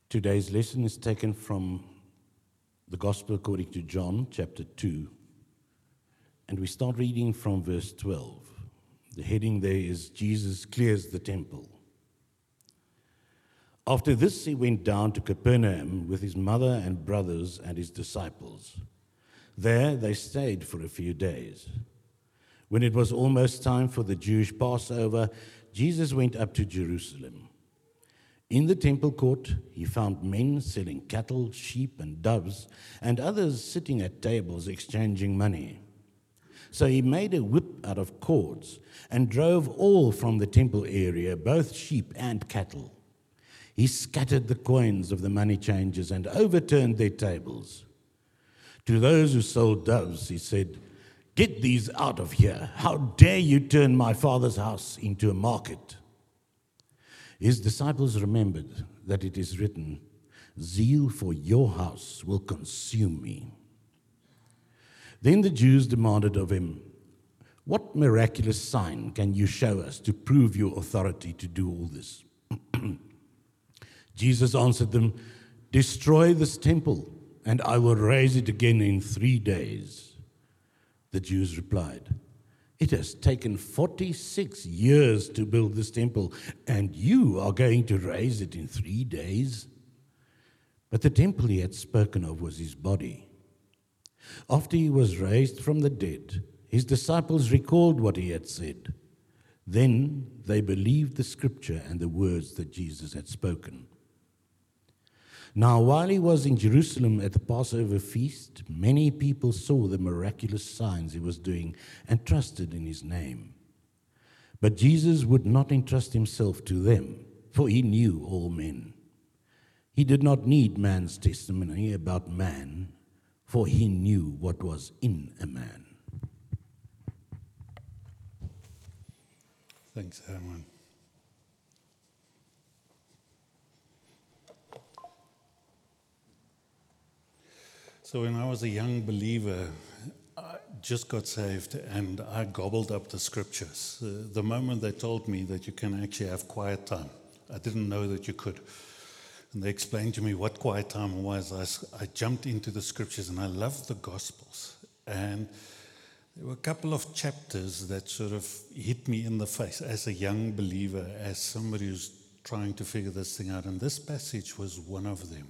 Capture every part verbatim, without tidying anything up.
Today's lesson is taken from the Gospel according to John, chapter two, and we start reading from verse twelve. The heading there is Jesus clears the temple. After this, he went down to Capernaum with his mother and brothers and his disciples. There they stayed for a few days. When it was almost time for the Jewish Passover, Jesus went up to Jerusalem. In the temple court, he found men selling cattle, sheep, and doves, and others sitting at tables exchanging money. So he made a whip out of cords and drove all from the temple area, both sheep and cattle. He scattered the coins of the money changers and overturned their tables. To those who sold doves, he said, "Get these out of here. How dare you turn my Father's house into a market?" His disciples remembered that it is written, "Zeal for your house will consume me." Then the Jews demanded of him, "What miraculous sign can you show us to prove your authority to do all this?" Jesus answered them, "Destroy this temple, and I will raise it again in three days." The Jews replied, "It has taken forty-six years to build this temple, and you are going to raise it in three days?" But the temple he had spoken of was his body. After he was raised from the dead, his disciples recalled what he had said. Then they believed the scripture and the words that Jesus had spoken. Now, while he was in Jerusalem at the Passover feast, many people saw the miraculous signs he was doing and trusted in his name. But Jesus would not entrust himself to them, for he knew all men. He did not need man's testimony about man, for he knew what was in a man. Thanks, Herman. So when I was a young believer, I just got saved and I gobbled up the scriptures. Uh, the moment they told me that you can actually have quiet time, I didn't know that you could. And they explained to me what quiet time was. I, I jumped into the scriptures and I loved the Gospels. And there were a couple of chapters that sort of hit me in the face as a young believer, as somebody who's trying to figure this thing out. And this passage was one of them.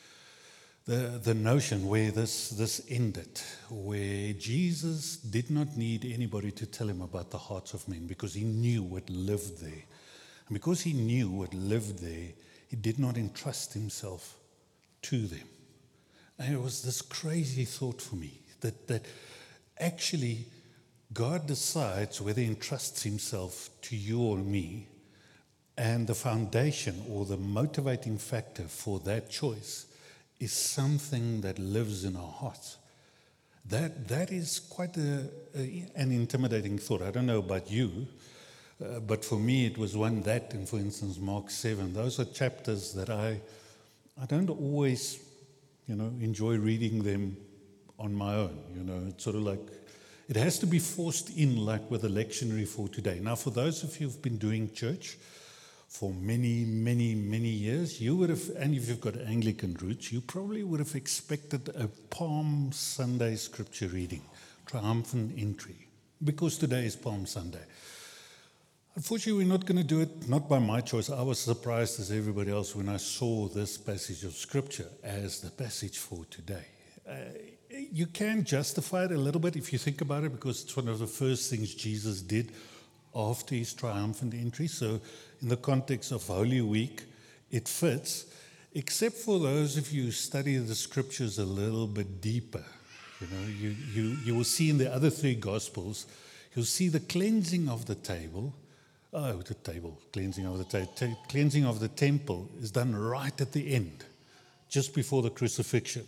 The, the notion where this, this ended, where Jesus did not need anybody to tell him about the hearts of men because he knew what lived there. And because he knew what lived there, he did not entrust himself to them. And it was this crazy thought for me that, that actually God decides whether he entrusts himself to you or me, and the foundation or the motivating factor for that choice is something that lives in our hearts. That that is quite a, a, an intimidating thought. I don't know about you, uh, but for me it was one that, and for instance, Mark seven. Those are chapters that I I don't always, you know, enjoy reading them on my own. You know, it's sort of like it has to be forced in, like with the lectionary for today. Now, for those of you who've been doing church for many, many, many years, you would have, and if you've got Anglican roots, you probably would have expected a Palm Sunday scripture reading, triumphant entry, because today is Palm Sunday. Unfortunately, we're not going to do it, not by my choice. I was surprised as everybody else when I saw this passage of scripture as the passage for today. Uh, you can justify it a little bit if you think about it, because it's one of the first things Jesus did after his triumphant entry. So in the context of Holy Week, it fits, except for those of you who study the scriptures a little bit deeper. You know, you, you, you will see in the other three Gospels, you'll see the cleansing of the table. Oh, the table, cleansing of the table, t- cleansing of the temple is done right at the end, just before the crucifixion.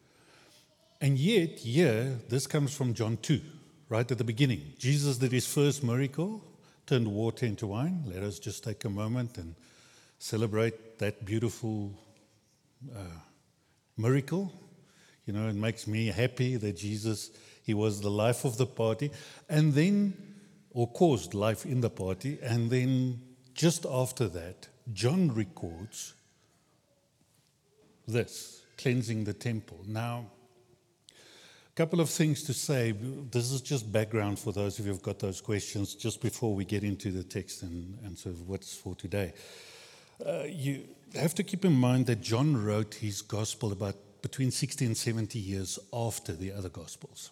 And yet, here, this comes from John two, right at the beginning. Jesus did his first miracle, turned water into wine. Let us just take a moment and celebrate that beautiful uh, miracle. You know, it makes me happy that Jesus, he was the life of the party, and then, or caused life in the party, and then just after that, John records this, cleansing the temple. Now, a couple of things to say. This is just background for those of you who've got those questions just before we get into the text and, and sort of what's for today. Uh, you have to keep in mind that John wrote his gospel about between sixty and seventy years after the other gospels.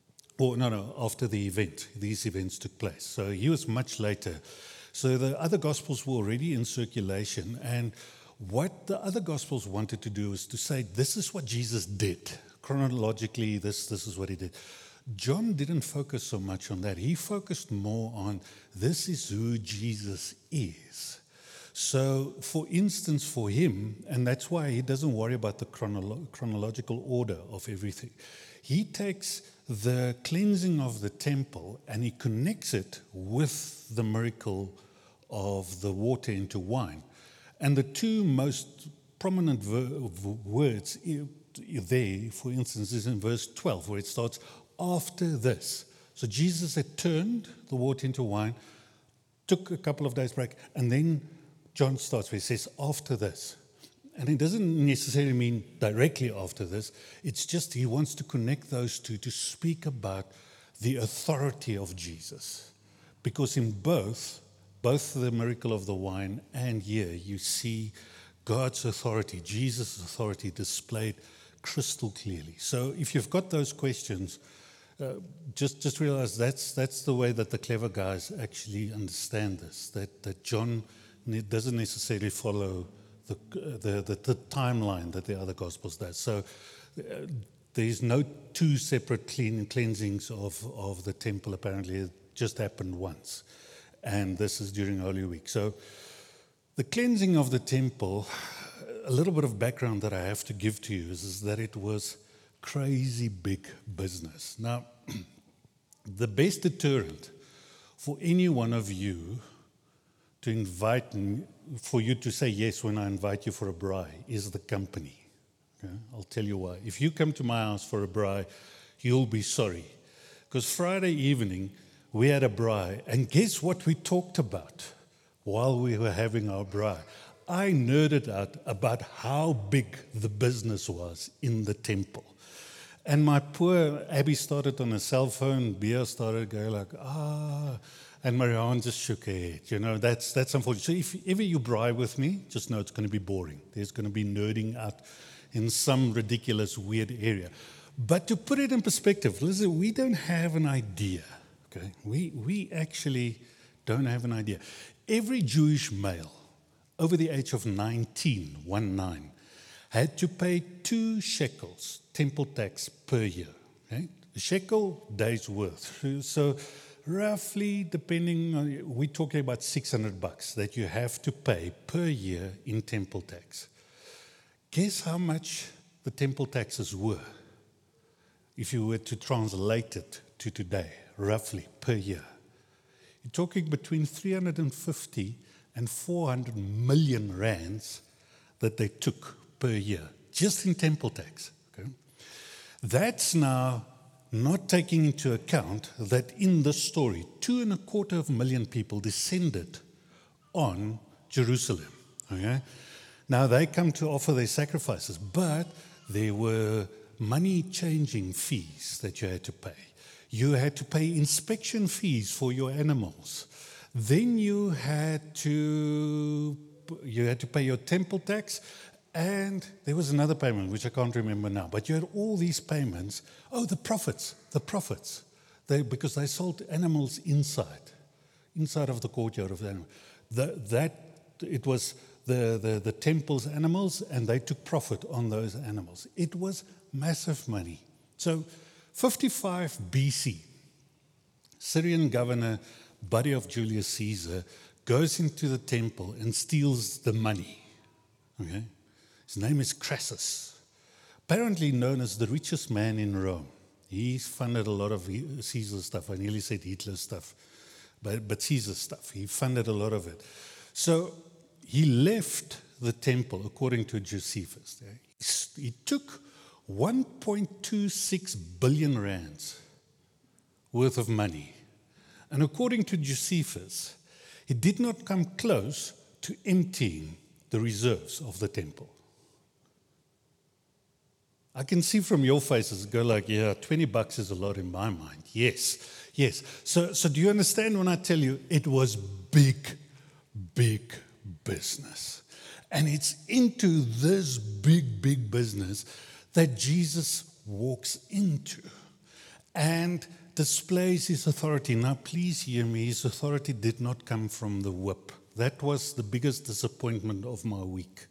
Or no, no, after the event. These events took place. So he was much later. So the other gospels were already in circulation. And what the other gospels wanted to do was to say, this is what Jesus did. Chronologically, this, this is what he did. John didn't focus so much on that. He focused more on, this is who Jesus is. So, for instance, for him, and that's why he doesn't worry about the chronolo- chronological order of everything, he takes the cleansing of the temple and he connects it with the miracle of the water into wine. And the two most prominent ver- words there, for instance, is in verse twelve, where it starts, after this. So Jesus had turned the water into wine, took a couple of days break, and then John starts where he says, after this. And it doesn't necessarily mean directly after this. It's just he wants to connect those two to speak about the authority of Jesus. Because in both, both the miracle of the wine and here, you see God's authority, Jesus' authority displayed crystal clearly. So if you've got those questions, uh, just, just realize that's, that's the way that the clever guys actually understand this, that, that John doesn't necessarily follow the, the, the, the timeline that the other Gospels does. So uh, there's no two separate clean, cleansings of, of the temple, apparently. It just happened once. And this is during Holy Week. So the cleansing of the temple, a little bit of background that I have to give to you is, is that it was crazy big business. Now, the best deterrent for any one of you to invite me, for you to say yes when I invite you for a braai, is the company. Okay? I'll tell you why. If you come to my house for a braai, you'll be sorry. Because Friday evening, we had a braai, and guess what we talked about while we were having our braai? I nerded out about how big the business was in the temple. And my poor Abby started on a cell phone, Bia started going like, ah, and Marianne just shook her head. You know, that's that's unfortunate. So if ever you braai with me, just know it's going to be boring. There's going to be nerding out in some ridiculous, weird area. But to put it in perspective, listen, we don't have an idea. Okay, we we actually don't have an idea. Every Jewish male over the age of nineteen, one nine, had to pay two shekels temple tax per year. Okay? A shekel day's worth. So roughly, depending on, we're talking about six hundred bucks that you have to pay per year in temple tax. Guess how much the temple taxes were if you were to translate it to today, roughly per year? You're talking between three hundred fifty and four hundred million rands that they took per year, just in temple tax. Okay? That's now not taking into account that in the story, two and a quarter of a million people descended on Jerusalem. Okay? Now they come to offer their sacrifices, but there were money-changing fees that you had to pay. You had to pay inspection fees for your animals. Then you had to you had to pay your temple tax, and there was another payment which I can't remember now. But you had all these payments. Oh, the profits, the profits, they, because they sold animals inside, inside of the courtyard of the animal. The, that it was the, the the temple's animals, and they took profit on those animals. It was massive money. So, fifty-five B C, Syrian governor, buddy of Julius Caesar, goes into the temple and steals the money. Okay? His name is Crassus, apparently known as the richest man in Rome. He funded a lot of Caesar stuff. I nearly said Hitler stuff, but, but Caesar stuff. He funded a lot of it. So he left the temple, according to Josephus. He took one point two six billion rands worth of money. And according to Josephus, he did not come close to emptying the reserves of the temple. I can see from your faces go like, yeah, twenty bucks is a lot in my mind. Yes, yes. So, so do you understand when I tell you it was big, big business? And it's into this big, big business that Jesus walks into and displays his authority. Now, please hear me. His authority did not come from the whip. That was the biggest disappointment of my week.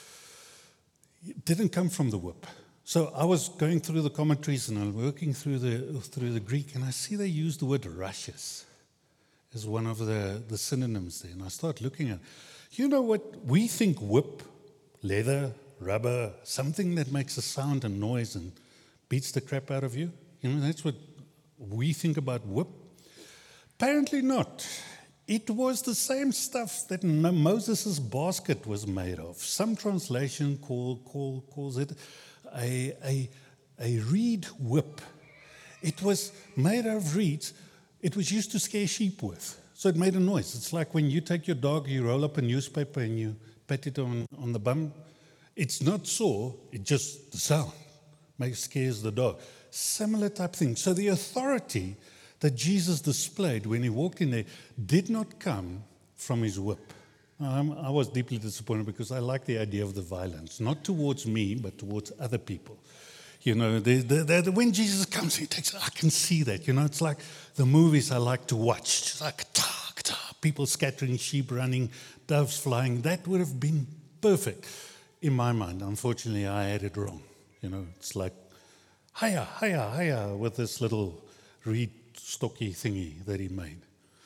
It didn't come from the whip. So I was going through the commentaries and I'm working through the through the Greek, and I see they use the word rushes as one of the, the synonyms there. And I start looking at, you know what, we think whip, leather, rubber, something that makes a sound and noise and beats the crap out of you. You know, that's what we think about whip. Apparently not. It was the same stuff that Moses' basket was made of. Some translation call, call, calls it a, a, a reed whip. It was made of reeds. It was used to scare sheep with. So it made a noise. It's like when you take your dog, you roll up a newspaper and you pat it on, on the bum. It's not sore, it just, the sound makes, scares the dog. Similar type thing. So the authority that Jesus displayed when he walked in there did not come from his whip. Um, I was deeply disappointed because I like the idea of the violence, not towards me, but towards other people. You know, the, the, the, when Jesus comes, he takes, I can see that. You know, it's like the movies I like to watch. It's like, ta, ta, people scattering, sheep running, doves flying. That would have been perfect in my mind. Unfortunately, I had it wrong. You know, it's like, hiya, hiya, hiya, with this little reed stocky thingy that he made.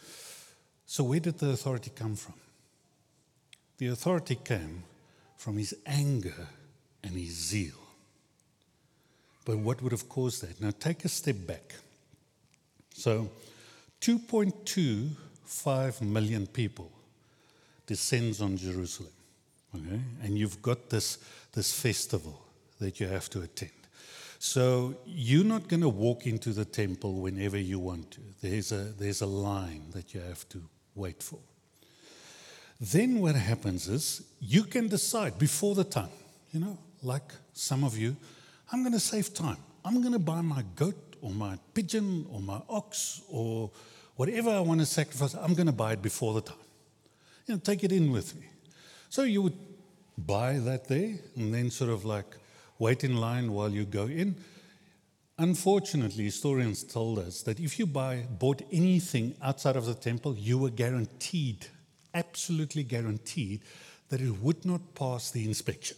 So where did the authority come from? The authority came from his anger and his zeal. But what would have caused that? Now take a step back. So two point two five million people descends on Jerusalem. Okay? And you've got this, this festival that you have to attend. So you're not going to walk into the temple whenever you want to. There's a, there's a line that you have to wait for. Then what happens is you can decide before the time, you know, like some of you, I'm going to save time. I'm going to buy my goat or my pigeon or my ox or whatever I want to sacrifice. I'm going to buy it before the time. You know, take it in with me. So you would buy that there and then sort of like wait in line while you go in. Unfortunately, historians told us that if you buy, bought anything outside of the temple, you were guaranteed, absolutely guaranteed, that it would not pass the inspection.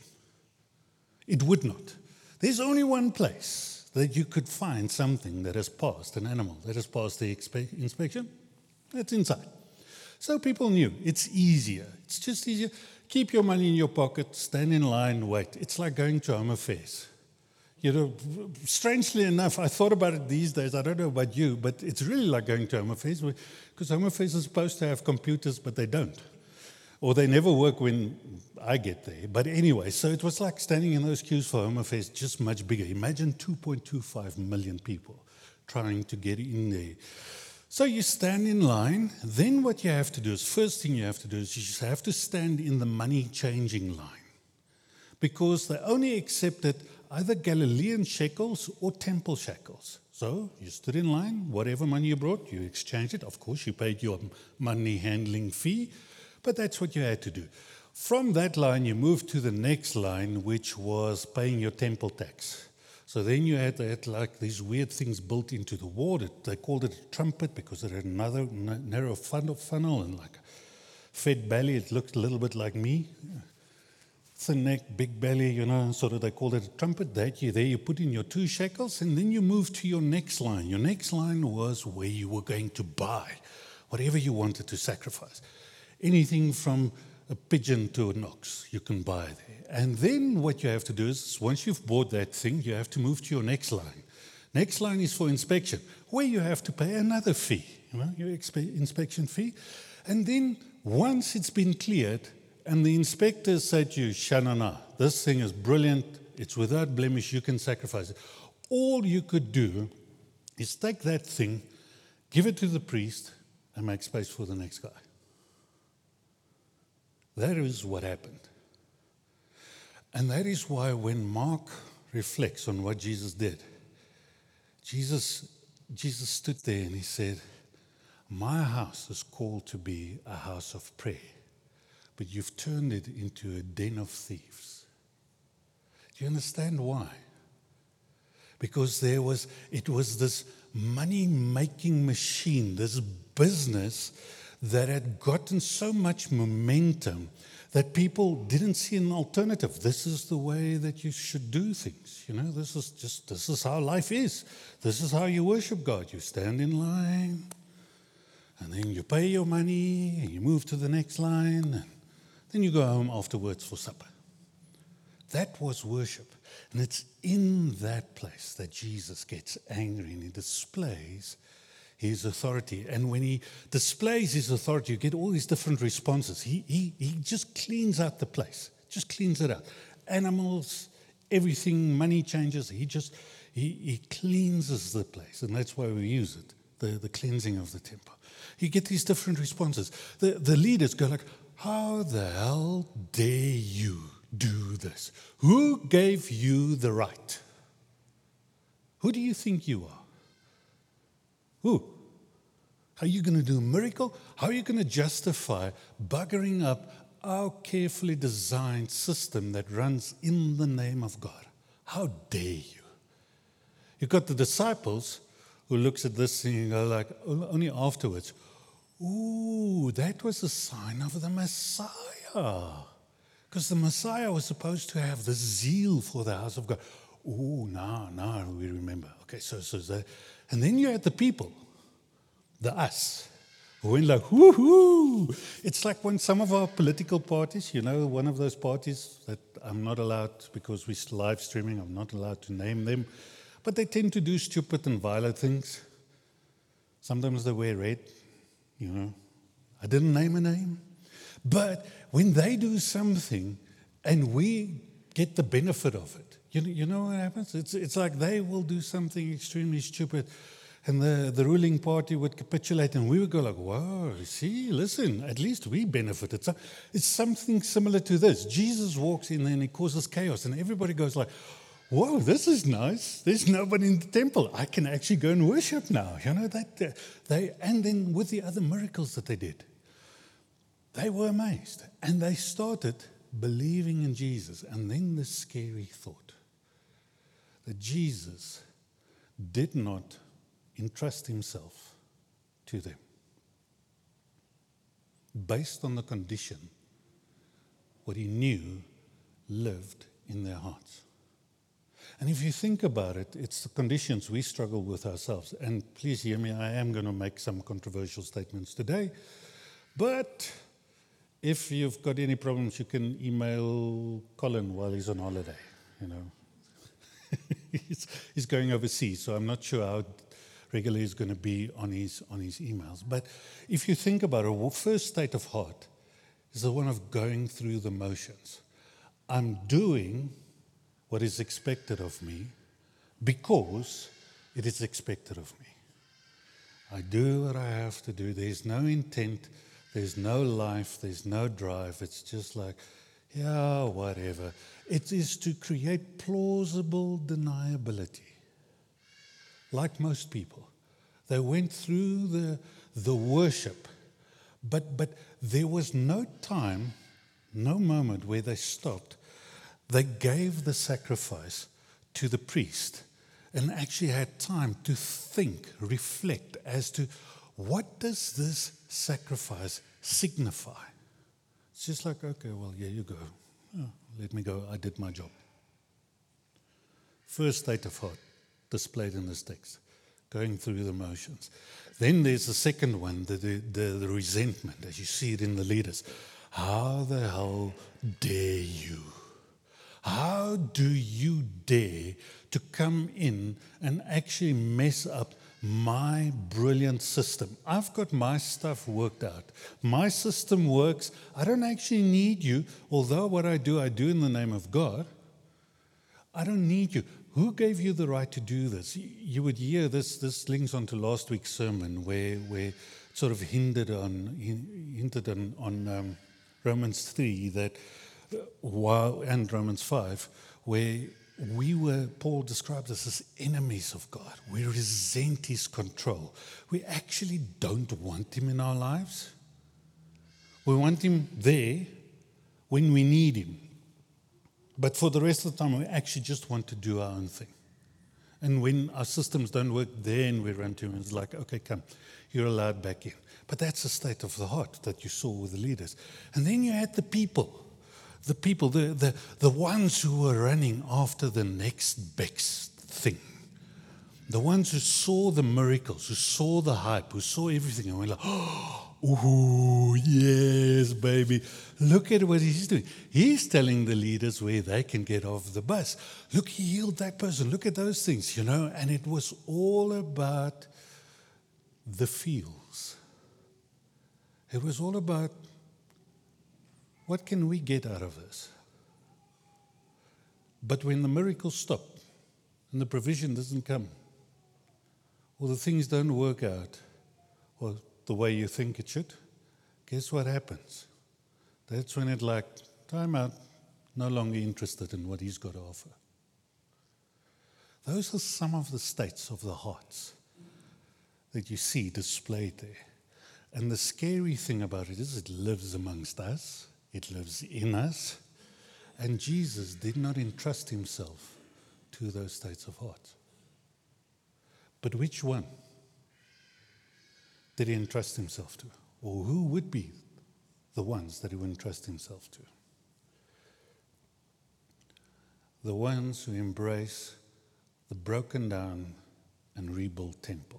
It would not. There's only one place that you could find something that has passed, an animal that has passed the expe- inspection. That's inside. So people knew it's easier. It's just easier. Keep your money in your pocket, stand in line, wait. It's like going to Home Affairs. You know, strangely enough, I thought about it these days. I don't know about you, but it's really like going to Home Affairs because Home Affairs is supposed to have computers, but they don't. Or they never work when I get there. But anyway, so it was like standing in those queues for Home Affairs, just much bigger. Imagine two point two five million people trying to get in there. So you stand in line. Then what you have to do is, first thing you have to do is you just have to stand in the money changing line. Because they only accepted either Galilean shekels or temple shekels. So you stood in line, whatever money you brought, you exchanged it. Of course, you paid your money handling fee, but that's what you had to do. From that line, you moved to the next line, which was paying your temple tax. So then you had, had like these weird things built into the wall. They called it a trumpet because it had another narrow funnel and like a fed belly. It looked a little bit like me. Thin neck, big belly, you know, sort of they called it a trumpet. That you there, you put in your two shekels, and then you move to your next line. Your next line was where you were going to buy whatever you wanted to sacrifice. Anything from a pigeon to an ox, you can buy there. And then what you have to do is, once you've bought that thing, you have to move to your next line. Next line is for inspection, where you have to pay another fee, you know, your expe- inspection fee. And then once it's been cleared, and the inspectors say to you, Shanana, this thing is brilliant, it's without blemish, you can sacrifice it. All you could do is take that thing, give it to the priest, and make space for the next guy. That is what happened. And that is why when Mark reflects on what Jesus did, Jesus, Jesus stood there and he said, my house is called to be a house of prayer, but you've turned it into a den of thieves. Do you understand why? Because there was, it was this money-making machine, this business that had gotten so much momentum that people didn't see an alternative. This is the way that you should do things. You know, this is just, this is how life is. This is how you worship God. You stand in line, and then you pay your money, and you move to the next line, and then you go home afterwards for supper. That was worship. And it's in that place that Jesus gets angry and he displays his authority. And when he displays his authority, you get all these different responses. He, he, he just cleans out the place, just cleans it out. Animals, everything, money changes. He just, he, he cleanses the place. And that's why we use it, the, the cleansing of the temple. You get these different responses. The, the leaders go like, how the hell dare you do this? Who gave you the right? Who do you think you are? Who? Are you going to do a miracle? How are you going to justify buggering up our carefully designed system that runs in the name of God? How dare you? You've got the disciples who looks at this thing and go like, only afterwards, ooh, that was a sign of the Messiah. Because the Messiah was supposed to have the zeal for the house of God. Oh, now, now we remember. Okay, so, so that, and then you had the people, the us, who went like, whoo-hoo. It's like when some of our political parties, you know, one of those parties that I'm not allowed, because we're live streaming, I'm not allowed to name them, but they tend to do stupid and violent things. Sometimes they wear red, you know. I didn't name a name. But when they do something and we get the benefit of it, you know, you know what happens? It's, it's like they will do something extremely stupid and the, the ruling party would capitulate and we would go like, whoa, see, listen, at least we benefited. So it's something similar to this. Jesus walks in there and he causes chaos and everybody goes like, whoa, this is nice. There's nobody in the temple. I can actually go and worship now. You know, that they, and then with the other miracles that they did, they were amazed, and they started believing in Jesus. And then the scary thought that Jesus did not entrust himself to them based on the condition, what he knew lived in their hearts. And if you think about it, it's the conditions we struggle with ourselves. And please hear me, I am going to make some controversial statements today, but if you've got any problems, you can email Colin while he's on holiday, you know. he's, he's going overseas, so I'm not sure how regular he's going to be on his, on his emails. But if you think about it, our first state of heart is the one of going through the motions. I'm doing what is expected of me because it is expected of me. I do what I have to do. There's no intent. There's no life, there's no drive. It's just like, yeah, whatever. It is to create plausible deniability. Like most people. They went through the, the worship, but, but there was no time, no moment where they stopped. They gave the sacrifice to the priest and actually had time to think, reflect as to what does this sacrifice signify? It's just like, okay, well, here you go. Oh, let me go. I did my job. First state of heart displayed in this text, going through the motions. Then there's the second one, the, the, the, the resentment, as you see it in the leaders. How the hell dare you? How do you dare to come in and actually mess up my brilliant system? I've got my stuff worked out. My system works. I don't actually need you, although what I do, I do in the name of God. I don't need you. Who gave you the right to do this? You would hear this, this links onto last week's sermon where, where it sort of hinted on, hinted on, on um, Romans three that, while, and Romans five, where we were, Paul described us as enemies of God. We resent his control. We actually don't want him in our lives. We want him there when we need him. But for the rest of the time, we actually just want to do our own thing. And when our systems don't work, then we run to him and it's like, okay, come, you're allowed back in. But that's the state of the heart that you saw with the leaders. And then you had the people. The people, the, the, the ones who were running after the next best thing. The ones who saw the miracles, who saw the hype, who saw everything and were like, oh, yes, baby. Look at what he's doing. He's telling the leaders where they can get off the bus. Look, he healed that person. Look at those things, you know. And it was all about the feels. It was all about what can we get out of this? But when the miracles stop and the provision doesn't come, or the things don't work out, or the way you think it should, guess what happens? That's when it's like, time out, no longer interested in what he's got to offer. Those are some of the states of the hearts that you see displayed there. And the scary thing about it is it lives amongst us. It lives in us. And Jesus did not entrust himself to those states of heart. But which one did he entrust himself to? Or who would be the ones that he would entrust himself to? The ones who embrace the broken down and rebuilt temple.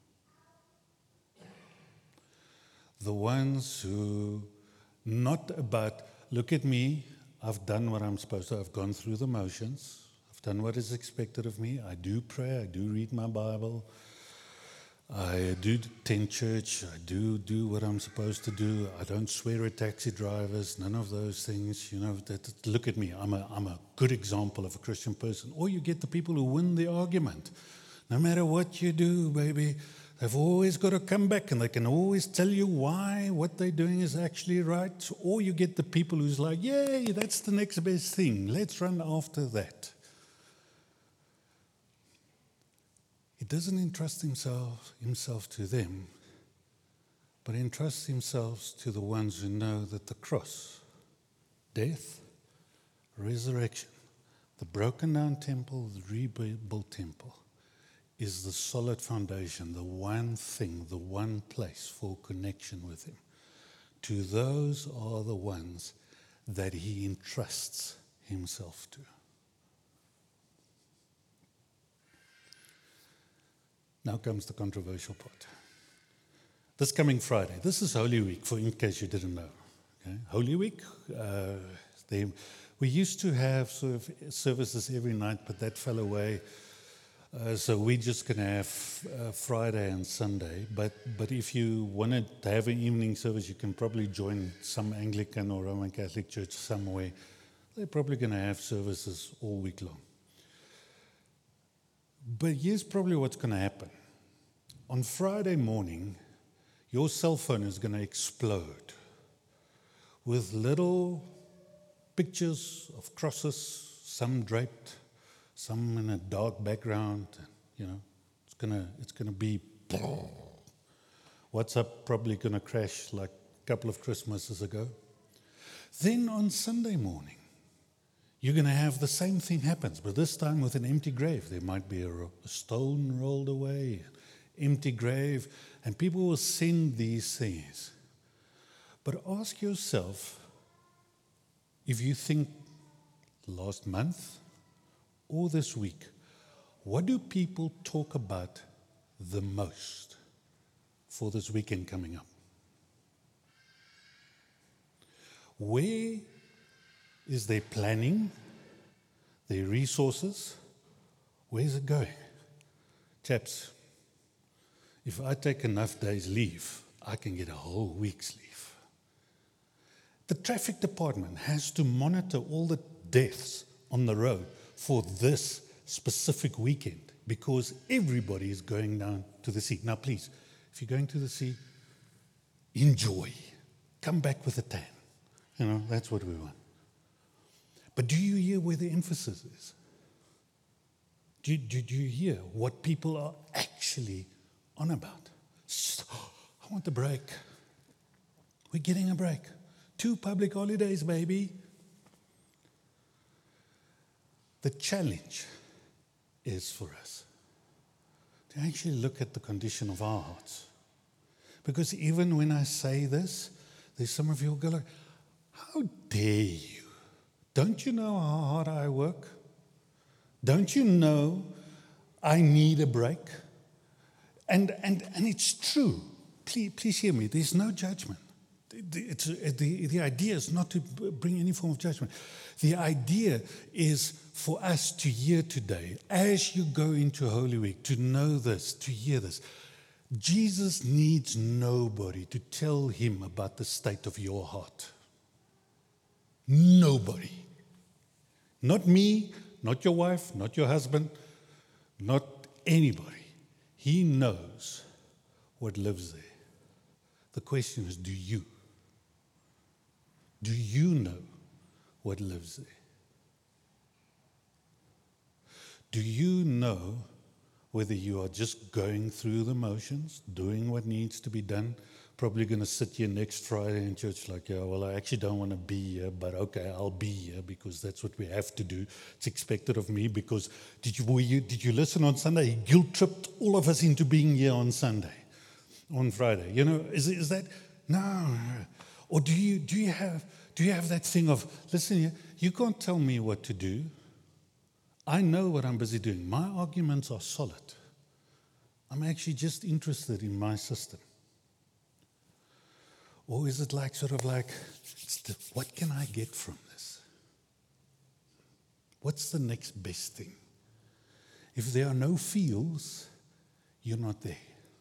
The ones who not about, look at me, I've done what I'm supposed to, I've gone through the motions, I've done what is expected of me, I do pray, I do read my Bible, I do attend church, I do do what I'm supposed to do, I don't swear at taxi drivers, none of those things, you know, that, that, look at me, I'm a, I'm a good example of a Christian person. Or you get the people who win the argument. No matter what you do, baby, they've always got to come back and they can always tell you why what they're doing is actually right. Or you get the people who's like, yay, that's the next best thing. Let's run after that. He doesn't entrust himself, himself to them, but entrusts himself to the ones who know that the cross, death, resurrection, the broken down temple, the rebuilt temple, is the solid foundation, the one thing, the one place for connection with him. To those are the ones that he entrusts himself to. Now comes the controversial part. This coming Friday, this is Holy Week, for in case you didn't know. Okay? Holy Week, uh, they, we used to have sort of services every night, but that fell away. Uh, so we're just going to have uh, Friday and Sunday. But but if you wanted to have an evening service, you can probably join some Anglican or Roman Catholic church somewhere. They're probably going to have services all week long. But here's probably what's going to happen. On Friday morning, your cell phone is going to explode with little pictures of crosses, some draped, some in a dark background. You know, it's gonna it's gonna be. WhatsApp probably gonna crash like a couple of Christmases ago. Then on Sunday morning, you're gonna have the same thing happens, but this time with an empty grave. There might be a, a stone rolled away, empty grave, and people will send these things. But ask yourself, if you think last month or this week, what do people talk about the most for this weekend coming up? Where is their planning, their resources? Where's it going? Chaps, if I take enough days leave, I can get a whole week's leave. The traffic department has to monitor all the deaths on the road for this specific weekend because everybody is going down to the sea. Now, please, if you're going to the sea, enjoy. Come back with a tan. You know, that's what we want. But do you hear where the emphasis is? Do, do, do you hear what people are actually on about? I want a break. We're getting a break. Two public holidays, baby. The challenge is for us to actually look at the condition of our hearts. Because even when I say this, there's some of you who go like, how dare you? Don't you know how hard I work? Don't you know I need a break? And, and, and it's true. Please, please hear me. There's no judgment. It's, the, the idea is not to bring any form of judgment. The idea is for us to hear today, as you go into Holy Week, to know this, to hear this. Jesus needs nobody to tell him about the state of your heart. Nobody. Not me, not your wife, not your husband, not anybody. He knows what lives there. The question is, do you? Do you know what lives there? Do you know whether you are just going through the motions, doing what needs to be done? Probably going to sit here next Friday in church like, yeah, well, I actually don't want to be here, but okay, I'll be here because that's what we have to do. It's expected of me because did you, were you, did you listen on Sunday? He guilt-tripped all of us into being here on Sunday, on Friday. You know, is, is that, no. Or do you, do you have, do you have that thing of, listen here, you can't tell me what to do. I know what I'm busy doing. My arguments are solid. I'm actually just interested in my system. Or is it like sort of like, it's the, what can I get from this? What's the next best thing? If there are no feels, you're not there.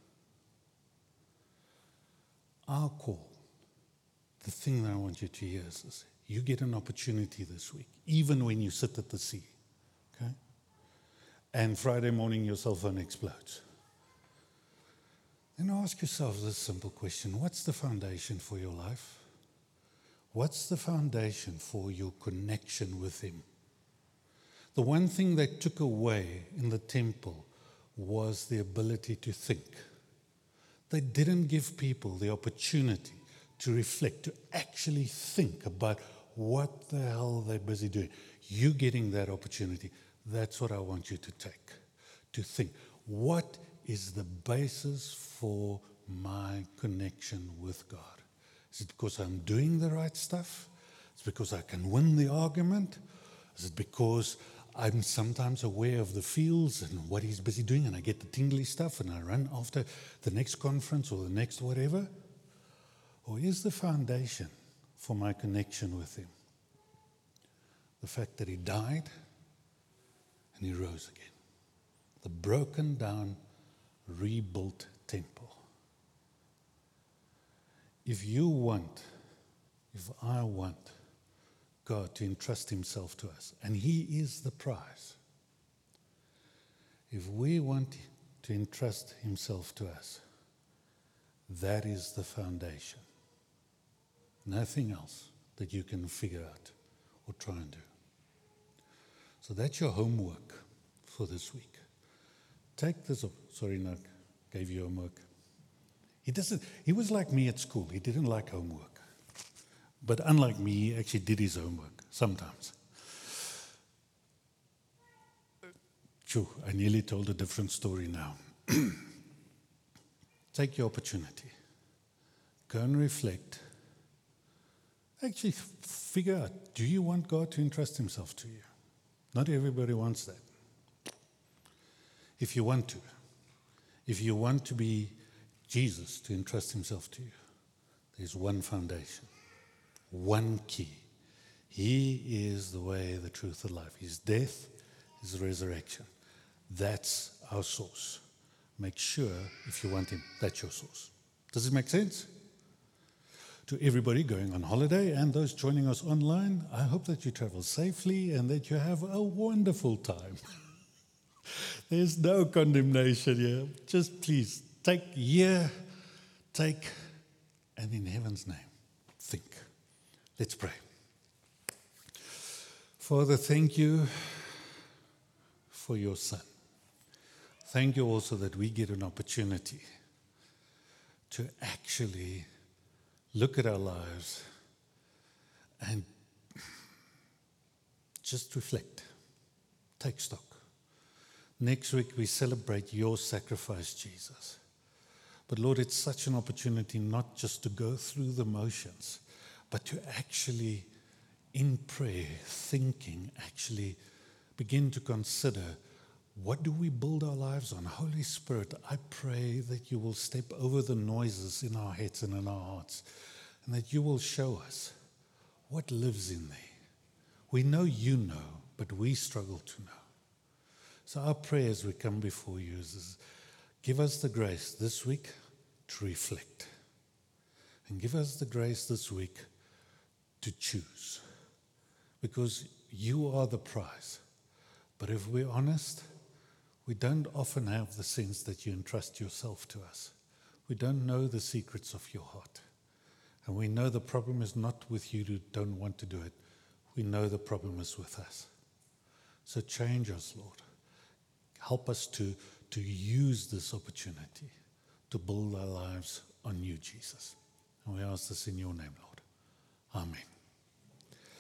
Our call, the thing that I want you to hear is this. You get an opportunity this week, even when you sit at the sea. Okay? And Friday morning your cell phone explodes. Then ask yourself this simple question. What's the foundation for your life? What's the foundation for your connection with Him? The one thing they took away in the temple was the ability to think. They didn't give people the opportunity to reflect, to actually think about what the hell they're busy doing. You getting that opportunity, that's what I want you to take, to think. What is the basis for my connection with God? Is it because I'm doing the right stuff? Is it because I can win the argument? Is it because I'm sometimes aware of the feels and what He's busy doing and I get the tingly stuff and I run after the next conference or the next whatever? Or is the foundation for my connection with Him the fact that He died and He rose again? The broken down, rebuilt temple. If you want, if I want God to entrust Himself to us, and He is the prize, if we want to entrust Himself to us, that is the foundation. Nothing else that you can figure out or try and do. So that's your homework for this week. Take this, sorry, no, gave you homework. He doesn't, he was like me at school. He didn't like homework. But unlike me, he actually did his homework sometimes. Phew, I nearly told a different story now. Take your opportunity. Go and reflect. Actually, figure out, do you want God to entrust Himself to you? Not everybody wants that. If you want to, if you want to be Jesus to entrust Himself to you, there's one foundation, one key. He is the way, the truth, the life. His death, His resurrection. That's our source. Make sure, if you want Him, that's your source. Does it make sense? To everybody going on holiday and those joining us online, I hope that you travel safely and that you have a wonderful time. There's no condemnation here. Just please take here, take, and in heaven's name, think. Let's pray. Father, thank you for your Son. thank you also that we get an opportunity to actually look at our lives and just reflect, take stock. Next week we celebrate your sacrifice, Jesus. But Lord, it's such an opportunity not just to go through the motions, but to actually, in prayer, thinking, actually begin to consider, what do we build our lives on? Holy Spirit, I pray that you will step over the noises in our heads and in our hearts, and that you will show us what lives in there. We know you know, but we struggle to know. So our prayer as we come before you is, give us the grace this week to reflect. And give us the grace this week to choose. Because you are the prize. But if we're honest, we don't often have the sense that you entrust yourself to us. We don't know the secrets of your heart. And we know the problem is not with you who don't want to do it. We know the problem is with us. So change us, Lord. Help us to, to use this opportunity to build our lives on you, Jesus. And we ask this in your name, Lord. Amen.